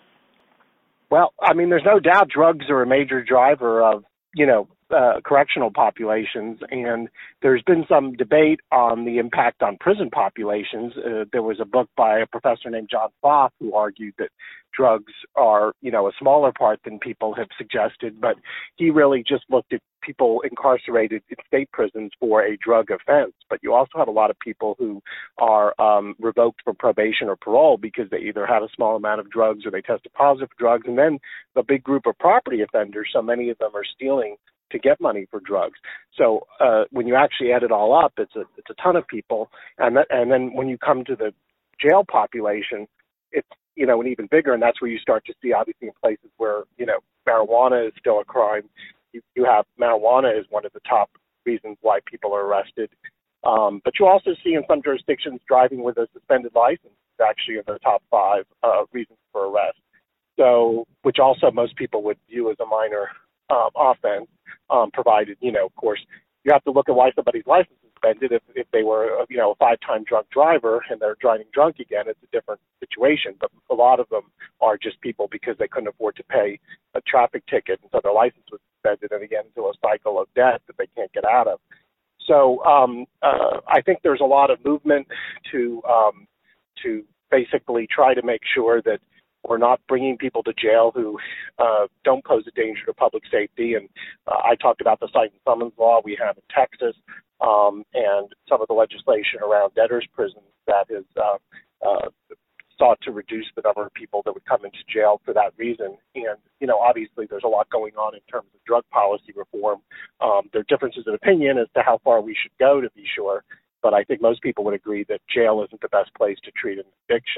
Well, I mean, there's no doubt drugs are a major driver of, you know, uh, correctional populations, and there's been some debate on the impact on prison populations. Uh, there was a book by a professor named John Foth who argued that drugs are, you know, a smaller part than people have suggested, but he really just looked at people incarcerated in state prisons for a drug offense. But you also have a lot of people who are um, revoked from probation or parole because they either had a small amount of drugs or they tested positive for drugs, and then the big group of property offenders, so many of them are stealing to get money for drugs. So uh, when you actually add it all up, it's a it's a ton of people, and that, and then when you come to the jail population, it's, you know, an even bigger, and that's where you start to see, obviously, in places where, you know, marijuana is still a crime. You, you have marijuana is one of the top reasons why people are arrested. Um, but you also see in some jurisdictions driving with a suspended license is actually in the top five uh, reasons for arrest. So, which also most people would view as a minor um, offense, um, provided, you know, of course, you have to look at why somebody's license is suspended. If, if they were, you know, a five-time drunk driver and they're driving drunk again, it's a different situation. But a lot of them are just people because they couldn't afford to pay a traffic ticket, and so their license was suspended, and again into a cycle of debt that they can't get out of. So um, uh, I think there's a lot of movement to um, to basically try to make sure that we're not bringing people to jail who uh, don't pose a danger to public safety. And uh, I talked about the cite and summons law we have in Texas, um, and some of the legislation around debtors' prisons that has uh, uh, sought to reduce the number of people that would come into jail for that reason. And, you know, obviously there's a lot going on in terms of drug policy reform. Um, there are differences in opinion as to how far we should go, to be sure, but I think most people would agree that jail isn't the best place to treat an addiction.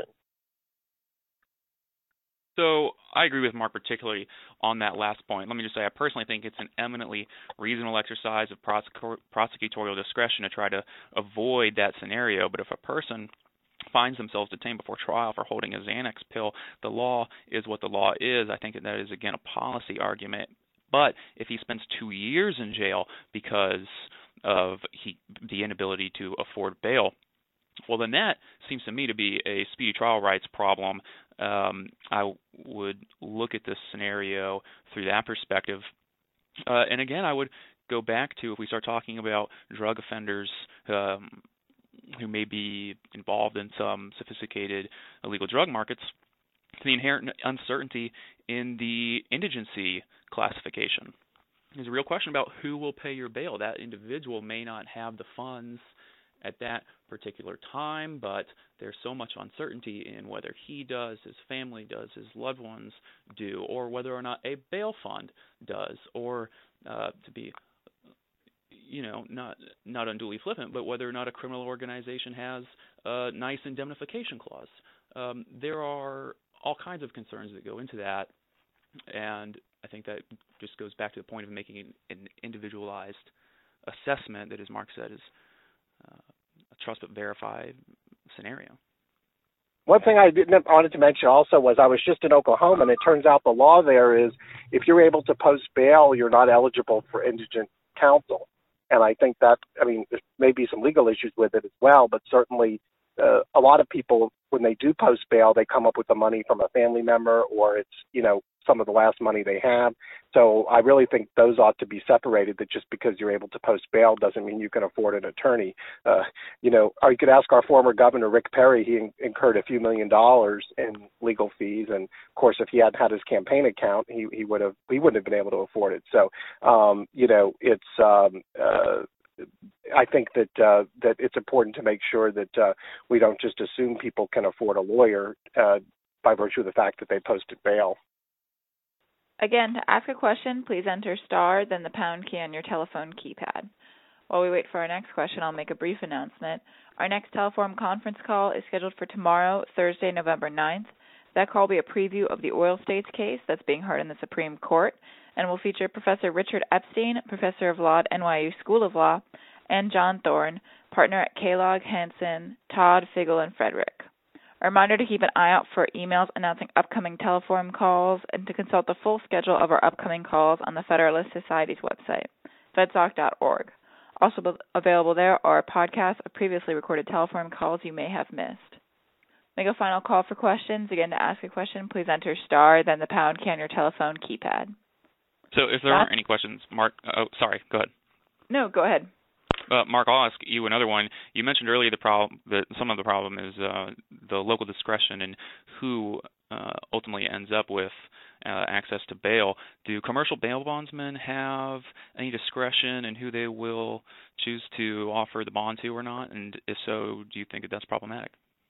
So I agree with Mark particularly on that last point. Let me just say I personally think it's an eminently reasonable exercise of prosec- prosecutorial discretion to try to avoid that scenario. But if a person finds themselves detained before trial for holding a Xanax pill, the law is what the law is. I think that, that is, again, a policy argument. But if he spends two years in jail because of he, the inability to afford bail, well, then that seems to me to be a speedy trial rights problem. Um, I would look at this scenario through that perspective. Uh, and again, I would go back to, if we start talking about drug offenders um, who may be involved in some sophisticated illegal drug markets, to the inherent uncertainty in the indigency classification. There's a real question about who will pay your bail. That individual may not have the funds at that particular time, but there's so much uncertainty in whether he does, his family does, his loved ones do, or whether or not a bail fund does, or uh, to be, you know, not not unduly flippant, but whether or not a criminal organization has a nice indemnification clause. Um, there are all kinds of concerns that go into that, and I think that just goes back to the point of making an, an individualized assessment that, as Mark said, is Uh, a trust but verify scenario. One thing I didn't wanted to mention also was I was just in Oklahoma, and it turns out the law there is if you're able to post bail, you're not eligible for indigent counsel. And I think that, I mean, there may be some legal issues with it as well, but certainly uh, a lot of people, when they do post bail, they come up with the money from a family member, or it's, you know, some of the last money they have. So I really think those ought to be separated, that just because you're able to post bail doesn't mean you can afford an attorney. Uh, you know, or you could ask our former governor, Rick Perry. He in- incurred a few million dollars in legal fees. And of course, if he hadn't had his campaign account, he, he would have, he wouldn't have been able to afford it. So, um, you know, it's, um, uh, I think that uh, that it's important to make sure that uh, we don't just assume people can afford a lawyer uh, by virtue of the fact that they posted bail. Again, to ask a question, please enter star, then the pound key on your telephone keypad. While we wait for our next question, I'll make a brief announcement. Our next Teleforum conference call is scheduled for tomorrow, Thursday, November ninth. That call will be a preview of the Oil States case that's being heard in the Supreme Court, and will feature Professor Richard Epstein, Professor of Law at N Y U School of Law, and John Thorne, partner at Kellogg, Hansen, Todd, Figel, and Frederick. A reminder to keep an eye out for emails announcing upcoming Teleforum calls, and to consult the full schedule of our upcoming calls on the Federalist Society's website, fedsoc dot org. Also available there are podcasts of previously recorded Teleforum calls you may have missed. Make a final call for questions. Again, to ask a question, please enter star, then the pound key on your telephone keypad. So if there That's, aren't any questions, Mark, oh, sorry, go ahead. No, go ahead. Uh, Mark, I'll ask you another one. You mentioned earlier the problem that some of the problem is uh, the local discretion and who uh, ultimately ends up with uh, access to bail. Do commercial bail bondsmen have any discretion in who they will choose to offer the bond to or not? And if so, do you think that that's problematic?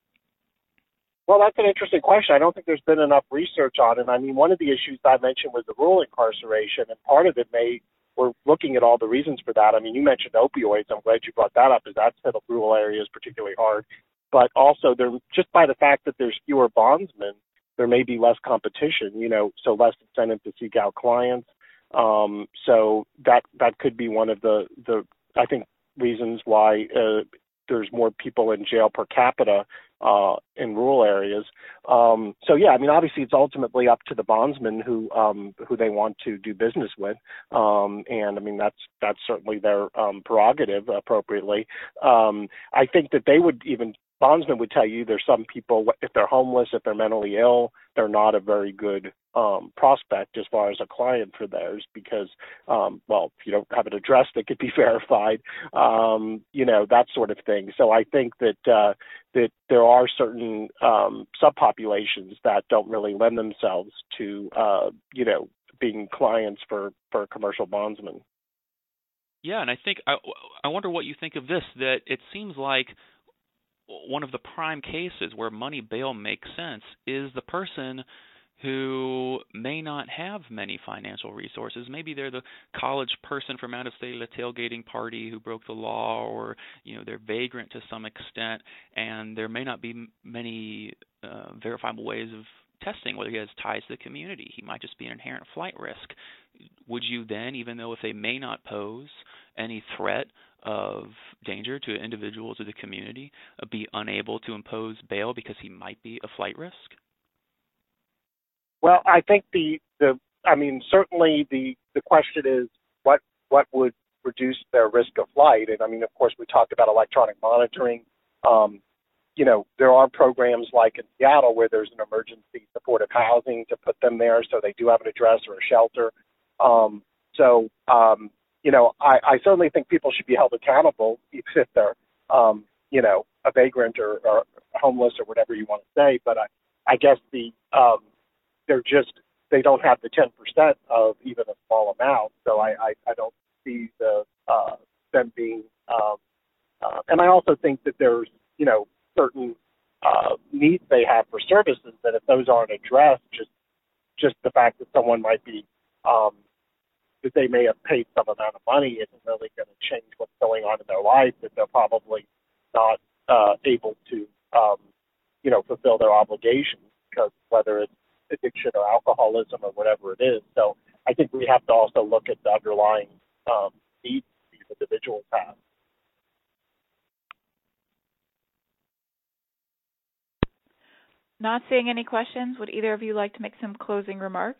Well, that's an interesting question. I don't think there's been enough research on it. I mean, one of the issues I mentioned was the rural incarceration, and part of it may, we're looking at all the reasons for that. I mean, you mentioned opioids. I'm glad you brought that up, as that's hit rural areas particularly hard. But also, there, just by the fact that there's fewer bondsmen, there may be less competition, you know, so less incentive to seek out clients. Um, so that that could be one of the, the I think, reasons why uh, there's more people in jail per capita uh, in rural areas. Um, so yeah, I mean, obviously it's ultimately up to the bondsmen who um, who they want to do business with, um, and I mean that's that's certainly their um, prerogative appropriately. Um, I think that they would even bondsmen would tell you there's some people, if they're homeless, if they're mentally ill, they're not a very good um, prospect as far as a client for theirs because, um, well, if you don't have an address that could be verified, um, you know, that sort of thing. So I think that uh, that there are certain um, subpopulations that don't really lend themselves to, uh, you know, being clients for, for commercial bondsmen. Yeah, and I think I, I wonder what you think of this, that it seems like one of the prime cases where money bail makes sense is the person who may not have many financial resources. Maybe they're the college person from out of state at a tailgating party who broke the law, or you know they're vagrant to some extent, and there may not be many uh, verifiable ways of testing whether he has ties to the community. He might just be an inherent flight risk. Would you then, even though if they may not pose any threat of danger to individuals or the community, uh, be unable to impose bail because he might be a flight risk? Well, I think the, the I mean, certainly the, the question is what what would reduce their risk of flight? And I mean, of course, we talked about electronic monitoring. Um, you know, there are programs like in Seattle where there's an emergency supportive housing to put them there so they do have an address or a shelter. Um, so, um, you know, I, I certainly think people should be held accountable even if they're, um, you know, a vagrant or, or homeless or whatever you want to say. But I, I guess the um, they're just, they don't have the ten percent of even a small amount. So I, I, I don't see the uh, them being, um, uh, and I also think that there's, you know, certain uh, needs they have for services that if those aren't addressed, just just the fact that someone might be, um, that they may have paid some amount of money isn't really going to change what's going on in their life, that they're probably not uh, able to, um, you know, fulfill their obligations because whether it's addiction or alcoholism or whatever it is. So I think we have to also look at the underlying um, needs these individuals have. Not seeing any questions. Would either of you like to make some closing remarks?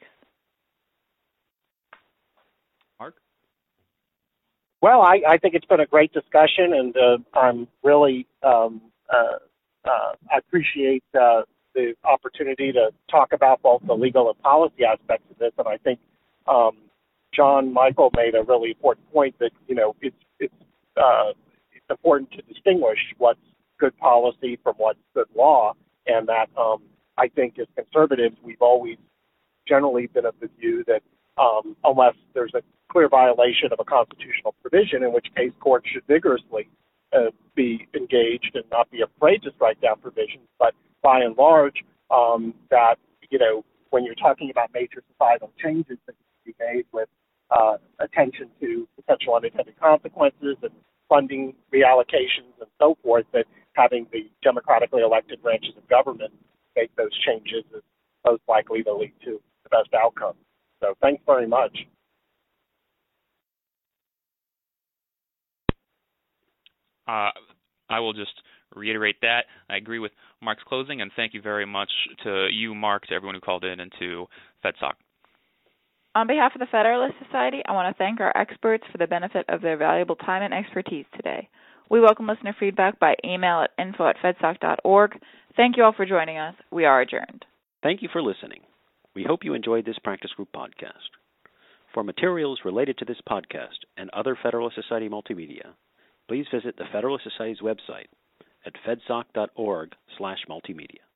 Mark? Well, I, I think it's been a great discussion, and uh, I'm really um, uh, uh, I appreciate uh, the opportunity to talk about both the legal and policy aspects of this. And I think um, John Michael made a really important point that you know it's it's uh, it's important to distinguish what's good policy from what's good law. And that um, I think as conservatives, we've always generally been of the view that um, unless there's a clear violation of a constitutional provision, in which case courts should vigorously uh, be engaged and not be afraid to strike down provisions. But by and large, um, that, you know, when you're talking about major societal changes that can be made with uh, attention to potential unintended consequences and funding reallocations and so forth, that having the democratically elected branches of government make those changes is most likely to lead to the best outcome. So thanks very much. Uh, I will just reiterate that. I agree with Mark's closing, and thank you very much to you, Mark, to everyone who called in, and to FedSoc. On behalf of the Federalist Society, I want to thank our experts for the benefit of their valuable time and expertise today. We welcome listener feedback by email at info at fedsoc dot org. Thank you all for joining us. We are adjourned. Thank you for listening. We hope you enjoyed this practice group podcast. For materials related to this podcast and other Federalist Society multimedia, please visit the Federalist Society's website at fedsoc dot org slash multimedia.